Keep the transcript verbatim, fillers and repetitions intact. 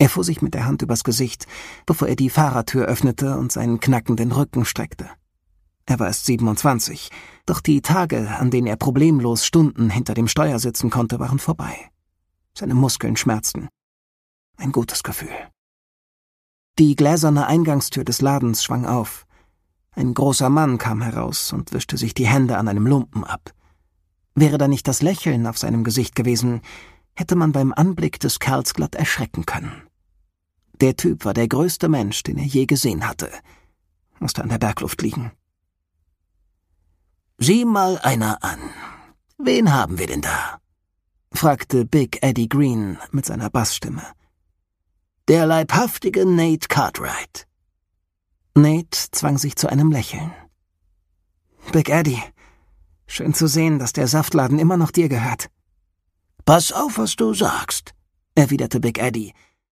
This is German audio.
Er fuhr sich mit der Hand übers Gesicht, bevor er die Fahrertür öffnete und seinen knackenden Rücken streckte. Er war erst siebenundzwanzig, doch die Tage, an denen er problemlos Stunden hinter dem Steuer sitzen konnte, waren vorbei. Seine Muskeln schmerzten. Ein gutes Gefühl. Die gläserne Eingangstür des Ladens schwang auf. Ein großer Mann kam heraus und wischte sich die Hände an einem Lumpen ab. Wäre da nicht das Lächeln auf seinem Gesicht gewesen, hätte man beim Anblick des Kerls glatt erschrecken können. Der Typ war der größte Mensch, den er je gesehen hatte. Musste an der Bergluft liegen. »Sieh mal einer an. Wen haben wir denn da?« fragte Big Eddie Green mit seiner Bassstimme. »Der leibhaftige Nate Cartwright.« Nate zwang sich zu einem Lächeln. »Big Eddie, schön zu sehen, dass der Saftladen immer noch dir gehört.« »Pass auf, was du sagst«, erwiderte Big Eddie.